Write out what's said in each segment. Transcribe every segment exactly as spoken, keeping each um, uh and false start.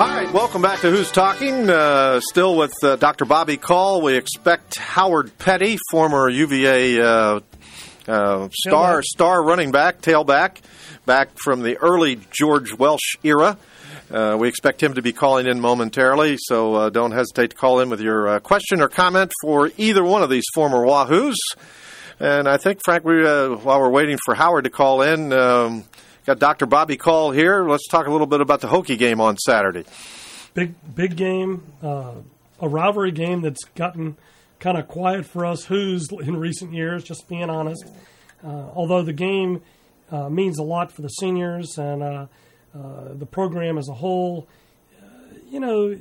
All right, welcome back to Who's Talking. Uh, still with uh, Doctor Bobby Call. We expect Howard Petty, former U V A uh, uh, star tailback. star running back, tailback, back from the early George Welsh era. Uh, we expect him to be calling in momentarily, so uh, don't hesitate to call in with your uh, question or comment for either one of these former Wahoos. And I think, Frank, we, uh, while we're waiting for Howard to call in, um, got Doctor Bobby Call here. Let's talk a little bit about the Hokie game on Saturday. Big, big game, uh, a rivalry game that's gotten kind of quiet for us Who's in recent years, just being honest. Uh, although the game uh, means a lot for the seniors and uh, uh, the program as a whole. Uh, you know,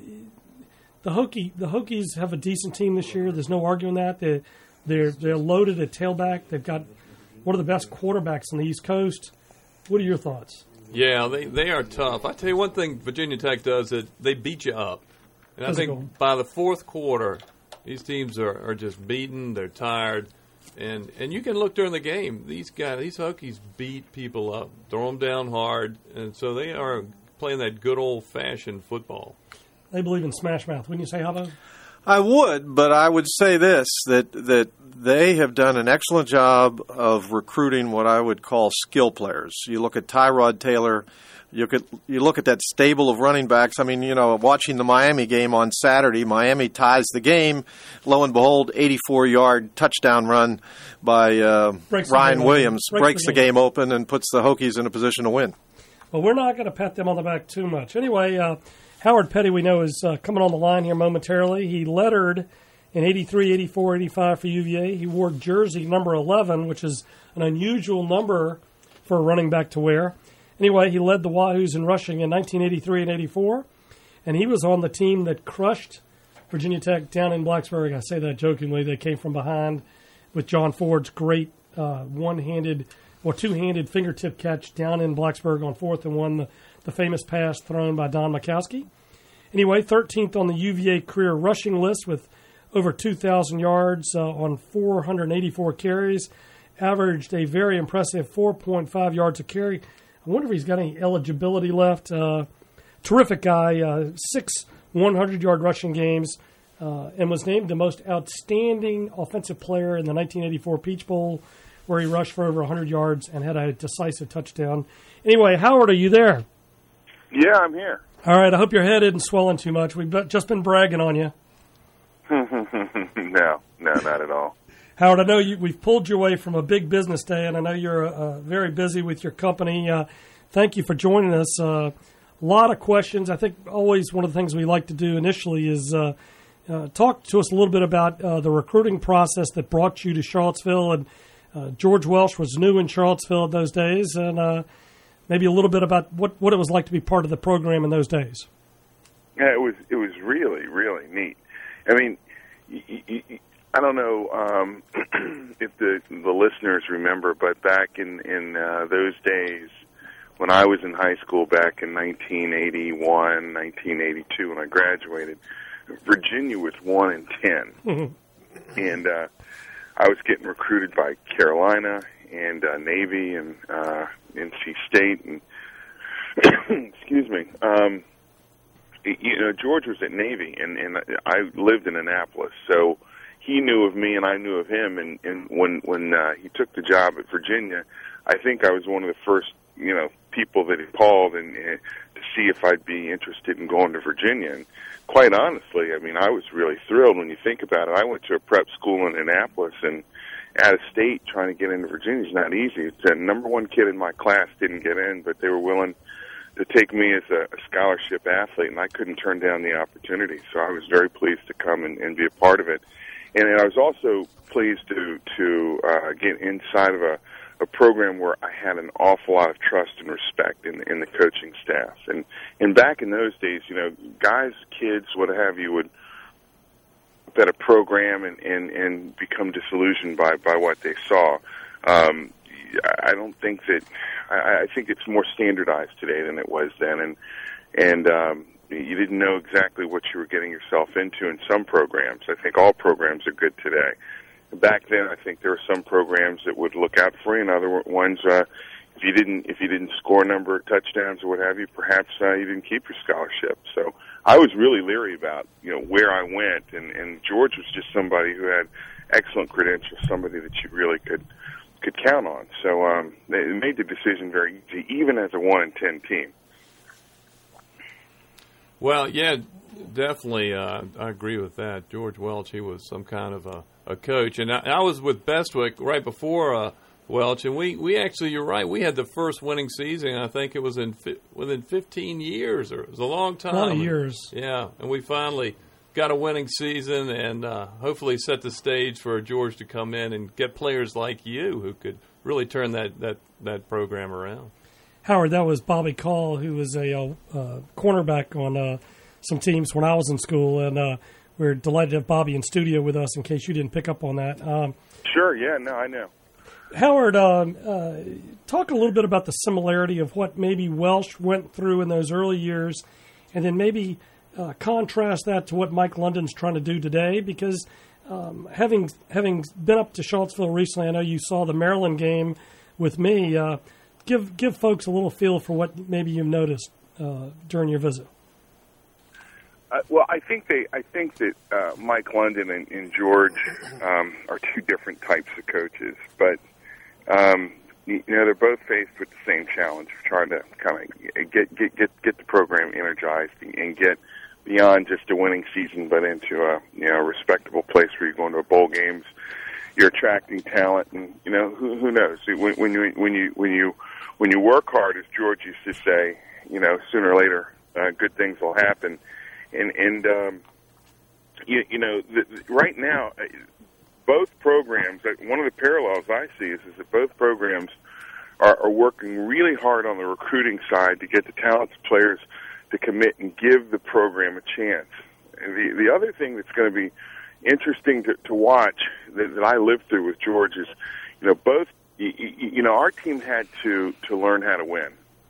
the Hokie, the Hokies have a decent team this year. There's no arguing that. They, they're they're loaded at tailback. They've got one of the best quarterbacks on the East Coast. What are your thoughts? Yeah, they, they are tough. I tell you one thing Virginia Tech does is they beat you up. And Physical. I think by the fourth quarter, these teams are, are just beaten. They're tired. And and you can look during the game. These guys, these Hokies beat people up, throw them down hard. And so they are playing that good old-fashioned football. They believe in smash mouth. Wouldn't you say, Hubbo? I would, but I would say this, that that they have done an excellent job of recruiting what I would call skill players. You look at Tyrod Taylor, you look at, you look at that stable of running backs. I mean, you know, watching the Miami game on Saturday, Miami ties the game. Lo and behold, eighty-four-yard touchdown run by uh, Ryan Williams breaks, breaks the, game. the game open and puts the Hokies in a position to win. Well, we're not going to pat them on the back too much. Anyway, uh, Howard Petty, we know, is uh, coming on the line here momentarily. He lettered in eighty-three, eighty-four, eighty-five for U V A. He wore jersey number eleven, which is an unusual number for a running back to wear. Anyway, he led the Wahoos in rushing in nineteen eighty-three and eighty-four, and he was on the team that crushed Virginia Tech down in Blacksburg. I say that jokingly. They came from behind with John Ford's great uh, one-handed or two-handed fingertip catch down in Blacksburg on fourth and one, the, the famous pass thrown by Don Mikowski. Anyway, thirteenth on the U V A career rushing list with over two thousand yards uh, on four hundred eighty-four carries, averaged a very impressive four point five yards a carry. I wonder if he's got any eligibility left. Uh, terrific guy, uh, six hundred-yard rushing games, uh, and was named the most outstanding offensive player in the nineteen eighty-four Peach Bowl, where he rushed for over one hundred yards and had a decisive touchdown. Anyway, Howard, are you there? Yeah, I'm here. All right, I hope your head isn't swelling too much. We've just been bragging on you. no, no, not at all. Howard, I know you, we've pulled you away from a big business day, and I know you're uh, very busy with your company. Uh, thank you for joining us. Uh, a lot of questions. I think always one of the things we like to do initially is uh, uh, talk to us a little bit about uh, the recruiting process that brought you to Charlottesville. And uh, George Welsh was new in Charlottesville in those days, and uh, maybe a little bit about what, what it was like to be part of the program in those days. Yeah, it was it was really, really neat. I mean, y- y- y- I don't know um, if the the listeners remember, but back in in uh, those days, when I was in high school back in nineteen eighty-one, nineteen eighty-two, when I graduated, Virginia was one in ten, mm-hmm. and uh, I was getting recruited by Carolina and uh, Navy and uh, N C State, and excuse me. Um, you know, George was at Navy, and, and I lived in Annapolis, so he knew of me and I knew of him, and, and when when uh, he took the job at Virginia, I think I was one of the first, you know, people that he called and, and to see if I'd be interested in going to Virginia. And quite honestly, I mean, I was really thrilled when you think about it. I went to a prep school in Annapolis, and out of state trying to get into Virginia is not easy. The number one kid in my class didn't get in, but they were willing to take me as a, a scholarship athlete, and I couldn't turn down the opportunity. So I was very pleased to come and, and be a part of it. And I was also pleased to to uh, get inside of a, a program where I had an awful lot of trust and respect in, in the coaching staff. And and back in those days, you know, guys, kids, what have you, would bet a program and, and, and become disillusioned by, by what they saw. Um, I don't think that I, I think it's more standardized today than it was then, and and um, you didn't know exactly what you were getting yourself into in some programs. I think all programs are good today. Back then, I think there were some programs that would look out for you, and other ones, uh, if you didn't if you didn't score a number of touchdowns or what have you, perhaps uh, you didn't keep your scholarship. So I was really leery about you know where I went, and, and George was just somebody who had excellent credentials, somebody that you really could could count on. So um, they made the decision very easy, even as a one and ten team. Well, yeah, definitely. Uh, I agree with that. George Welch, he was some kind of a, a coach, and I, I was with Bestwick right before uh, Welch, and we, we actually, you're right, we had the first winning season. I think it was in fi- within fifteen years, or it was a long time. A lot of years. Yeah, and we finally got a winning season, and uh, hopefully set the stage for George to come in and get players like you who could really turn that, that, that program around. Howard, that was Bobby Call, who was a uh, cornerback on uh, some teams when I was in school, and uh, we're delighted to have Bobby in studio with us in case you didn't pick up on that. Um, sure, yeah, no, I know. Howard, um, uh, talk a little bit about the similarity of what maybe Welch went through in those early years, and then maybe uh, contrast that to what Mike London's trying to do today, because um, having having been up to Charlottesville recently, I know you saw the Maryland game with me. Uh, Give give folks a little feel for what maybe you've noticed uh, during your visit. Uh, well, I think they. I think that uh, Mike London and, and George um, are two different types of coaches, but um, you, you know they're both faced with the same challenge of trying to kind of get get get get the program energized and get beyond just a winning season, but into a you know respectable place where you're going to bowl games. You're attracting talent, and you know who, who knows when, when you when you when you when you work hard, as George used to say, you know sooner or later uh, good things will happen, and and um, you, you know the, the, right now both programs. One of the parallels I see is, is that both programs are, are working really hard on the recruiting side to get the talented players to commit and give the program a chance. And the the other thing that's going to be interesting to, to watch that, that I lived through with George is, you know, both, you, you know, our team had to, to learn how to win.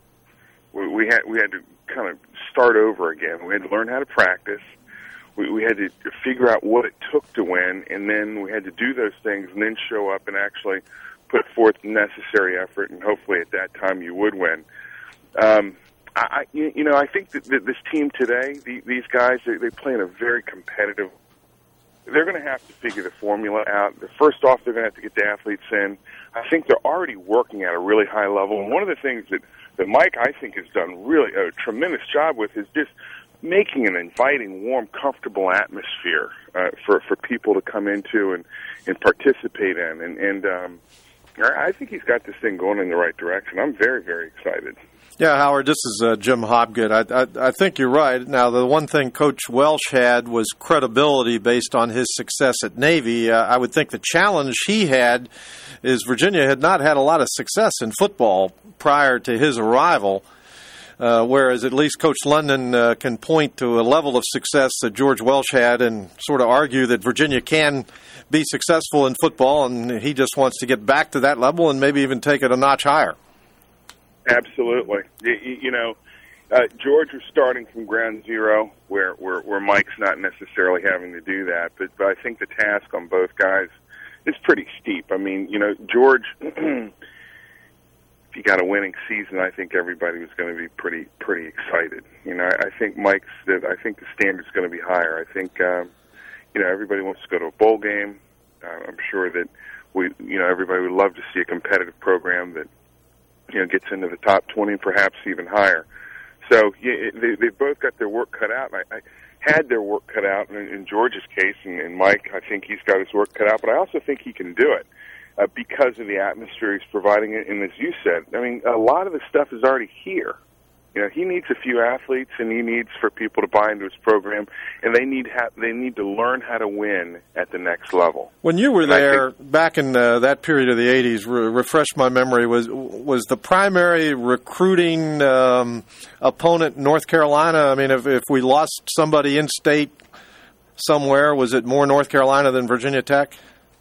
We, we had we had to kind of start over again. We had to learn how to practice. We, we had to figure out what it took to win, and then we had to do those things and then show up and actually put forth the necessary effort, and hopefully at that time you would win. Um, I, you know, I think that, that this team today, the, these guys, they, they play in a very competitive. They're going to have to figure the formula out. First off, they're going to have to get the athletes in. I think they're already working at a really high level. And one of the things that, that Mike, I think, has done really a tremendous job with is just making an inviting, warm, comfortable atmosphere uh, for, for people to come into and, and participate in. And, and um, I think he's got this thing going in the right direction. I'm very, very excited. Yeah, Howard, this is uh, Jim Hobgood. I, I, I think you're right. Now, the one thing Coach Welch had was credibility based on his success at Navy. Uh, I would think the challenge he had is Virginia had not had a lot of success in football prior to his arrival, uh, whereas at least Coach London uh, can point to a level of success that George Welch had and sort of argue that Virginia can be successful in football, and he just wants to get back to that level and maybe even take it a notch higher. Absolutely. You, you know, uh, George was starting from ground zero, where, where, where Mike's not necessarily having to do that. But, but I think the task on both guys is pretty steep. I mean, you know, George, if he got a winning season, I think everybody was going to be pretty pretty excited. You know, I, I think Mike's. I think the standard's going to be higher. I think, um, you know, everybody wants to go to a bowl game. Uh, I'm sure that we, you know, everybody would love to see a competitive program that, you know, gets into the top twenty, perhaps even higher. So yeah, they, they've both got their work cut out. And I, I had their work cut out in, in George's case, and, and Mike, I think he's got his work cut out. But I also think he can do it uh, because of the atmosphere he's providing it. And as you said, I mean, a lot of the stuff is already here. You know, he needs a few athletes, and he needs for people to buy into his program, and they need ha- they need to learn how to win at the next level. When you were there think, back in uh, that period of the eighties, re- refresh my memory, was was the primary recruiting um, opponent North Carolina? I mean, if, if we lost somebody in state somewhere, was it more North Carolina than Virginia Tech?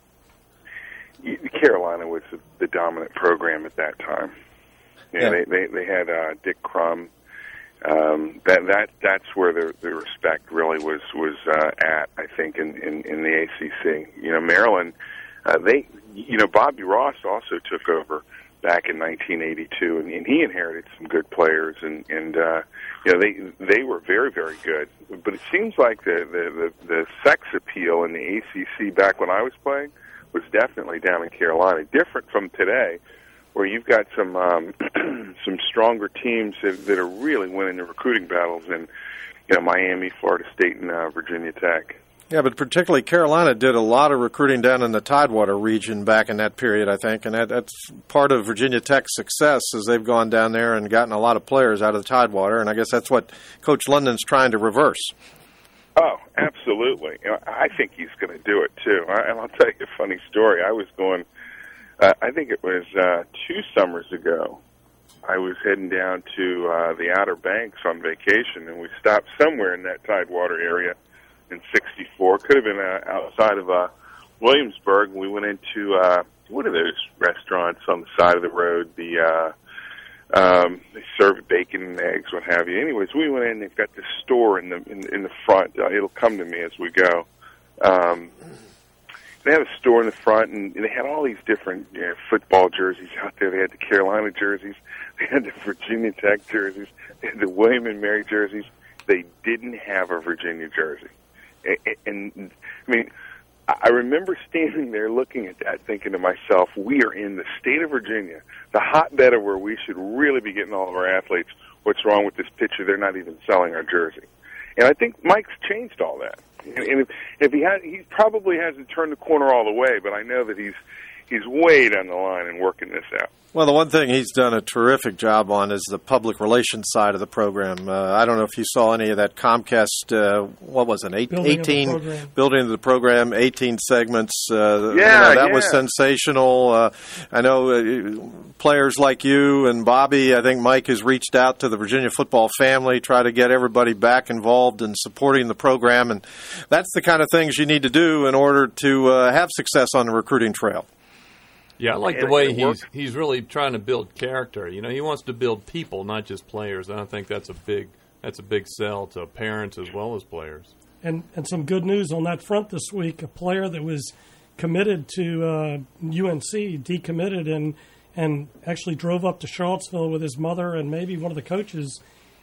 Carolina was the dominant program at that time. Yeah, yeah. They, they they had uh, Dick Crum. Um, that that that's where the the respect really was was uh, at. I think in, in, in the A C C. You know, Maryland. Uh, they you know Bobby Ross also took over back in nineteen eighty-two, and, and he inherited some good players, and and uh, you know they they were very very good. But it seems like the the, the the sex appeal in the A C C back when I was playing was definitely down in Carolina, different from today, where you've got some um, some stronger teams that, that are really winning the recruiting battles in you know Miami, Florida State, and uh, Virginia Tech. Yeah, but particularly Carolina did a lot of recruiting down in the Tidewater region back in that period, I think, and that, that's part of Virginia Tech's success as they've gone down there and gotten a lot of players out of the Tidewater, and I guess that's what Coach London's trying to reverse. Oh, absolutely. You know, I think he's going to do it, too. I, and I'll tell you a funny story. I was going, uh, I think it was uh, two summers ago, I was heading down to uh, the Outer Banks on vacation, and we stopped somewhere in that Tidewater area in sixty-four. Could have been uh, outside of uh, Williamsburg. We went into, uh, what are those restaurants on the side of the road? The uh, um, they serve bacon and eggs, what have you. Anyways, we went in. They've got this store in the in, in the front. Uh, it'll come to me as we go. Um, they have a store in the front, and they had all these different you know, football jerseys out there. They had the Carolina jerseys. They had the Virginia Tech jerseys. They had the William and Mary jerseys. They didn't have a Virginia jersey. And, and I mean, I remember standing there looking at that, thinking to myself, we are in the state of Virginia, the hotbed of where we should really be getting all of our athletes. What's wrong with this picture? They're not even selling our jersey. And I think Mike's changed all that. And if, if he has, he probably hasn't turned the corner all the way, but I know that he's he's way down the line and working this out. Well, the one thing he's done a terrific job on is the public relations side of the program. Uh, I don't know if you saw any of that Comcast, uh, what was it, eight, building eighteen, of the program. building of the program, eighteen segments. Uh, Yeah, you know, that yeah. was sensational. Uh, I know uh, players like you and Bobby, I think Mike has reached out to the Virginia football family, try to get everybody back involved in supporting the program, and that's the kind of things you need to do in order to uh, have success on the recruiting trail. Yeah, I like And the way it he's worked. he's really trying to build character. You know, he wants to build people, not just players. And I think that's a big that's a big sell to parents as well as players. And and some good news on that front this week. A player that was committed to uh, U N C decommitted and and actually drove up to Charlottesville with his mother and maybe one of the coaches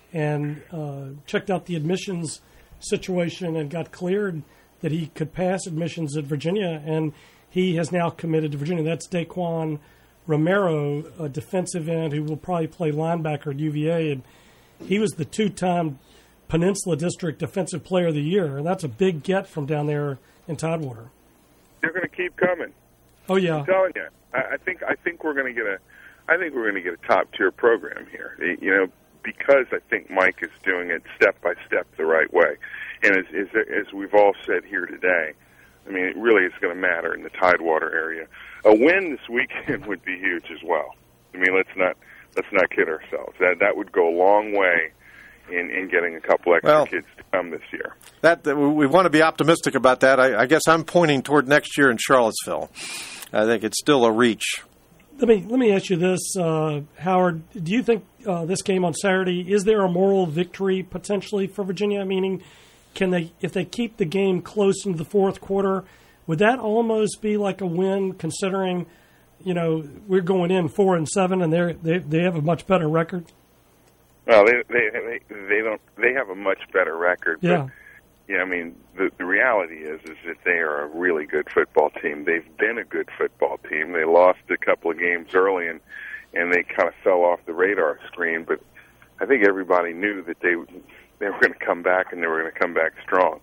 and uh, checked out the admissions situation and got cleared that he could pass admissions at Virginia, and he has now committed to Virginia. That's Daquan Romero, a defensive end who will probably play linebacker at U V A. And he was the two-time Peninsula District Defensive Player of the Year, and that's a big get from down there in Tidewater. They're going to keep coming. Oh yeah, I'm telling you, I, I think I think we're going to get a, I think we're going to get a top tier program here. You know, because I think Mike is doing it step by step the right way, and as as, as we've all said here today. I mean, it really is going to matter in the Tidewater area. A win this weekend would be huge as well. I mean, let's not let's not kid ourselves. That that would go a long way in, in getting a couple extra Well, kids to come this year. That, that we want to be optimistic about that. I, I guess I'm pointing toward next year in Charlottesville. I think it's still a reach. Let me let me ask you this, uh, Howard. Do you think uh, this game on Saturday, is there a moral victory potentially for Virginia? Meaning, can they, if they keep the game close into the fourth quarter, would that almost be like a win? Considering, you know, we're going in four and seven, and they they they have a much better record. Well, they they they, they don't they have a much better record. But, Yeah. yeah. I mean, the the reality is is that they are a really good football team. They've been a good football team. They lost a couple of games early, and and they kind of fell off the radar screen. But I think everybody knew that they they were going to come back, and they were going to come back strong.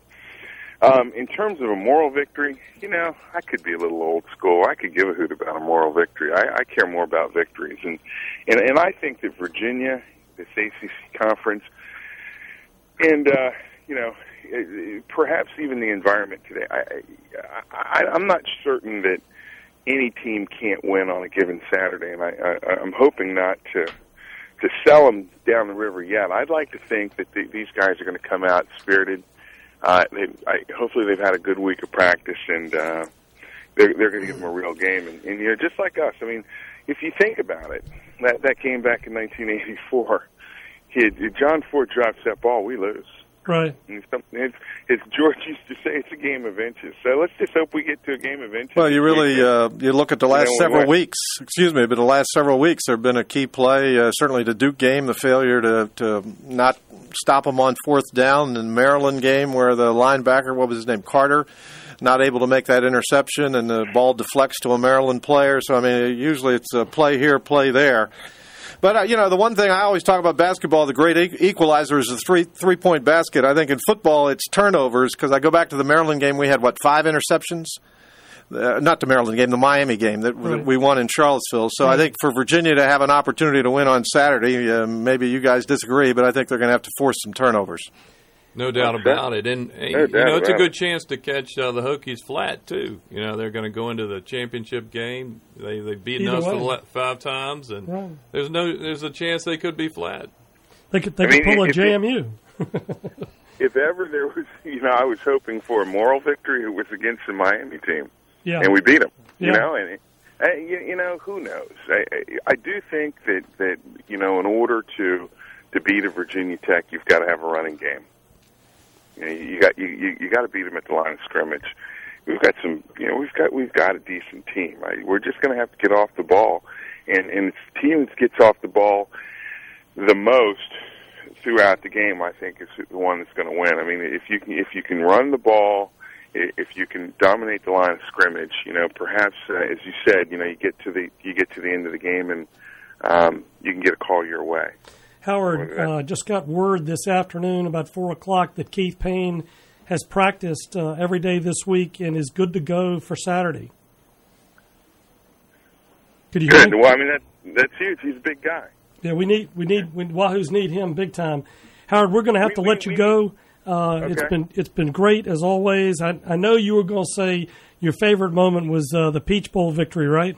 Um, in terms of a moral victory, you know, I could be a little old school. I could give a hoot about a moral victory. I, I care more about victories, and and and I think that Virginia, this A C C conference, and uh, you know, perhaps even the environment today. I, I, I'm not certain that any team can't win on a given Saturday, and I, I, I'm hoping not to to sell them down the river yet. I'd like to think that the, these guys are going to come out spirited. Uh, they, I, hopefully, they've had a good week of practice, and uh, they're, they're going to give them a real game. And, and you know, just like us, I mean, if you think about it, that that game back in nineteen eighty-four, he had, John Ford drops that ball, we lose. Right. And some, it's, it's George used to say it's a game of inches. So let's just hope we get to a game of inches. Well, you really uh, you look at the last we several win. weeks. Excuse me, but the last several weeks there have been a key play. Uh, certainly, the Duke game, the failure to to not stop them on fourth down, and the Maryland game where the linebacker, what was his name, Carter, not able to make that interception, and the ball deflects to a Maryland player. So I mean, usually it's a play here, play there. But, uh, you know, the one thing I always talk about basketball, the great e- equalizer is the three, three-point basket. I think in football it's turnovers, because I go back to the Maryland game, we had, what, five interceptions? Uh, not the Maryland game, the Miami game that, right. that we won in Charlottesville. So right. I think for Virginia to have an opportunity to win on Saturday, uh, maybe you guys disagree, but I think they're going to have to force some turnovers. No doubt about it. And, no you know, it's a good chance to catch uh, the Hokies flat, too. You know, they're going to go into the championship game. They, they've beaten Either us way. five times, and right. there's no there's a chance they could be flat. They could, they could mean, pull a J M U. It, if ever there was, you know, I was hoping for a moral victory, it was against the Miami team. Yeah. And we beat them, you yeah. know, and, and you, you know, who knows? I, I, I do think that, that, you know, in order to, to beat a Virginia Tech, you've got to have a running game. You know, you got you, you, you got to beat them at the line of scrimmage. We've got some, you know, we've got we've got a decent team. I, we're just going to have to get off the ball, and and it's the team that gets off the ball the most throughout the game, I think, is the one that's going to win. I mean, if you can if you can run the ball, if you can dominate the line of scrimmage, you know, perhaps uh, as you said, you know, you get to the you get to the end of the game and um, you can get a call your way. Howard, uh, just got word this afternoon about four o'clock that Keith Payne has practiced uh, every day this week and is good to go for Saturday. Could you Good. Well, I mean, that, that's huge. He's a big guy. Yeah, we need, we need, we, Wahoos need him big time. Howard, we're going to have we, to we, let we, you go. Uh, okay. It's been it's been great, as always. I, I know you were going to say your favorite moment was uh, the Peach Bowl victory, right?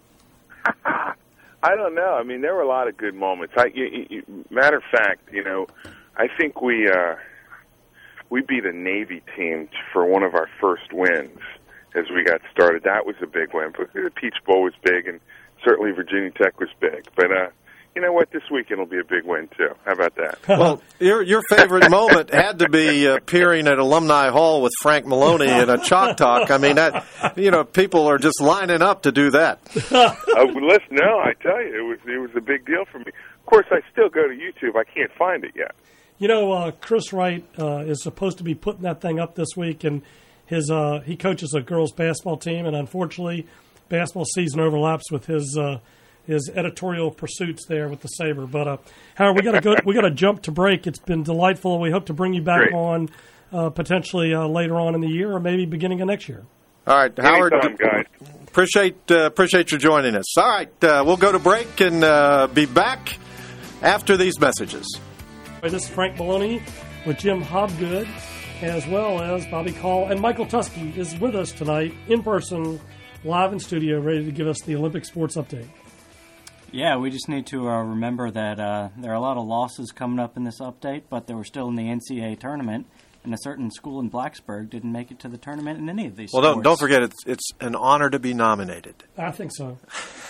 I don't know. I mean, there were a lot of good moments. I, you, you, matter of fact, you know, I think we uh, we beat a Navy team for one of our first wins as we got started. That was a big win. But the Peach Bowl was big, and certainly Virginia Tech was big. But uh, you know what? This weekend will be a big win too. How about that? Well, your your favorite moment had to be appearing at Alumni Hall with Frank Maloney in a chalk talk. I mean, that you know, people are just lining up to do that. uh, listen, no, I tell you, it was it was a big deal for me. Of course, I still go to YouTube. I can't find it yet. You know, uh, Chris Wright uh, is supposed to be putting that thing up this week, and his uh, he coaches a girls' basketball team, and unfortunately, basketball season overlaps with his. Uh, his editorial pursuits there with the Sabre. But uh, Howard, we got to go. We got to jump to break. It's been delightful. We hope to bring you back Great. on uh, potentially uh, later on in the year, or maybe beginning of next year. All right, Howard. Anytime, guys. Appreciate uh, appreciate you joining us. All right, uh, we'll go to break and uh, be back after these messages. This is Frank Maloney with Jim Hobgood, as well as Bobby Call, and Michael Tusky is with us tonight in person, live in studio, ready to give us the Olympic sports update. Yeah, we just need to uh, remember that uh, there are a lot of losses coming up in this update, but they were still in the N C double A tournament, and a certain school in Blacksburg didn't make it to the tournament in any of these well, sports. Well, don't, don't forget, it's, it's an honor to be nominated. I think so.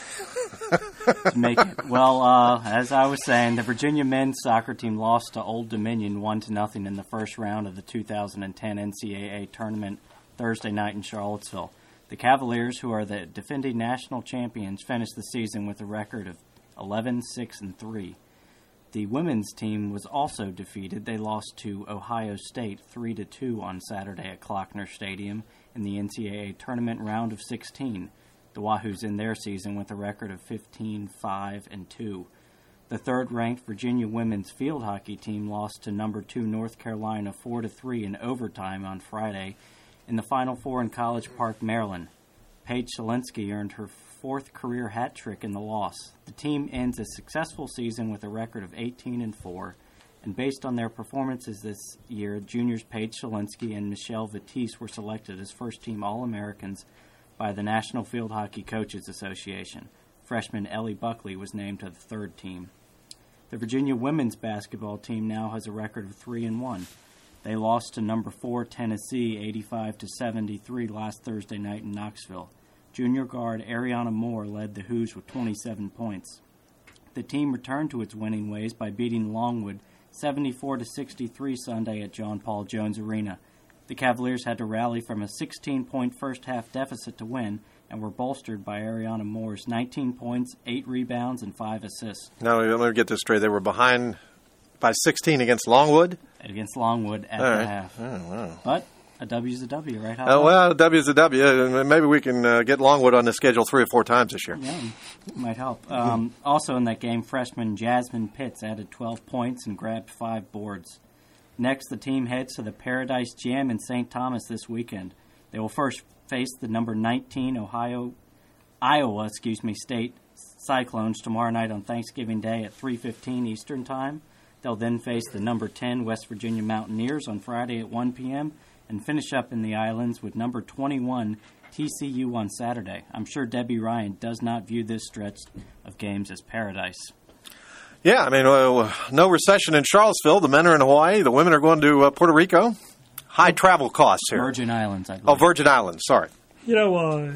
to make it. Well, uh, as I was saying, the Virginia men's soccer team lost to Old Dominion one to nothing in the first round of the two thousand ten N C double A tournament Thursday night in Charlottesville. The Cavaliers, who are the defending national champions, finished the season with a record of eleven six and three. The women's team was also defeated. They lost to Ohio State three to two on Saturday at Klockner Stadium in the N C double A tournament round of sixteen. The Wahoos end their season with a record of fifteen five and two. The third-ranked Virginia women's field hockey team lost to number two North Carolina four to three in overtime on Friday in the Final Four in College Park, Maryland. Paige Selinsky earned her fourth career hat trick in the loss. The team ends a successful season with a record of eighteen and four, and based on their performances this year, juniors Paige Selinsky and Michelle Vitisse were selected as first-team All-Americans by the National Field Hockey Coaches Association. Freshman Ellie Buckley was named to the third team. The Virginia women's basketball team now has a record of three and one. They lost to number four Tennessee eighty-five to seventy-three last Thursday night in Knoxville. Junior guard Ariana Moore led the Hoos with twenty-seven points. The team returned to its winning ways by beating Longwood seventy-four to sixty-three Sunday at John Paul Jones Arena. The Cavaliers had to rally from a sixteen-point first-half deficit to win and were bolstered by Ariana Moore's nineteen points, eight rebounds, and five assists. Now, let me get this straight. They were behind by sixteen against Longwood? Against Longwood at All the right. half. Oh, wow. But a W's a W, right? Uh, well, a W is a W. Maybe we can uh, get Longwood on the schedule three or four times this year. Yeah, might help. Um, also in that game, freshman Jasmine Pitts added twelve points and grabbed five boards. Next, the team heads to the Paradise Jam in Saint Thomas this weekend. They will first face the number nineteen Ohio, Iowa, excuse me, State Cyclones tomorrow night on Thanksgiving Day at three fifteen Eastern Time. They'll then face the number ten West Virginia Mountaineers on Friday at one p.m. and finish up in the islands with number twenty-one T C U on Saturday. I'm sure Debbie Ryan does not view this stretch of games as paradise. Yeah, I mean, uh, no recession in Charlottesville. The men are in Hawaii. The women are going to uh, Puerto Rico. High travel costs here. Virgin Islands, I believe. Oh, Virgin Islands, sorry. You know, uh,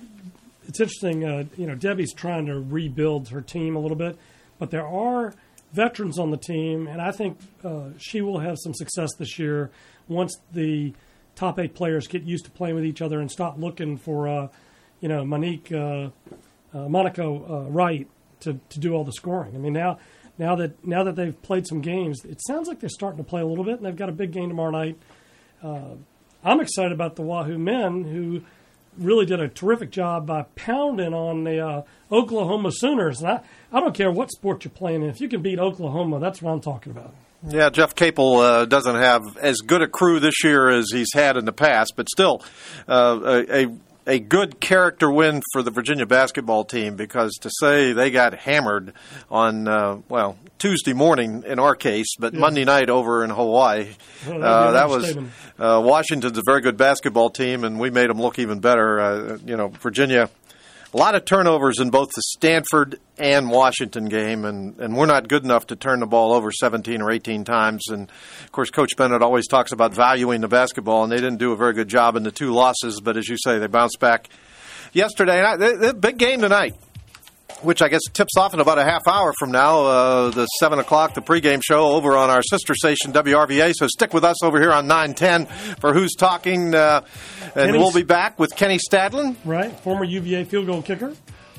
it's interesting. Uh, you know, Debbie's trying to rebuild her team a little bit, but there are veterans on the team, and I think uh, she will have some success this year once the top eight players get used to playing with each other and stop looking for, uh, you know, Monique, uh, uh, Monaco uh, Wright to, to do all the scoring. I mean, now now that now that they've played some games, it sounds like they're starting to play a little bit, and they've got a big game tomorrow night. Uh, I'm excited about the Wahoo men, who really did a terrific job by pounding on the uh, Oklahoma Sooners. And I, I don't care what sport you're playing in. If you can beat Oklahoma, that's what I'm talking about. Yeah, Jeff Capel uh, doesn't have as good a crew this year as he's had in the past, but still uh, a, a a good character win for the Virginia basketball team, because to say they got hammered on, uh, well, Tuesday morning in our case, but yeah. Monday night over in Hawaii, well, uh, that was uh, Washington's a very good basketball team, and we made them look even better. Uh, you know, Virginia, a lot of turnovers in both the Stanford and Washington game, and, and we're not good enough to turn the ball over seventeen or eighteen times. And, of course, Coach Bennett always talks about valuing the basketball, and they didn't do a very good job in the two losses. But, as you say, they bounced back yesterday. And I, they, they, big game tonight, which I guess tips off in about a half hour from now, uh, the seven o'clock, the pregame show over on our sister station, W R V A. So stick with us over here on nine ten for Who's Talking. Uh, and Kenny's, we'll be back with Kenny Stadlin. Right, former U V A field goal kicker.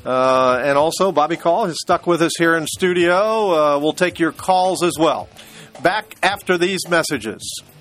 Uh, and also, Bobby Call has stuck with us here in studio. Uh, we'll take your calls as well. Back after these messages.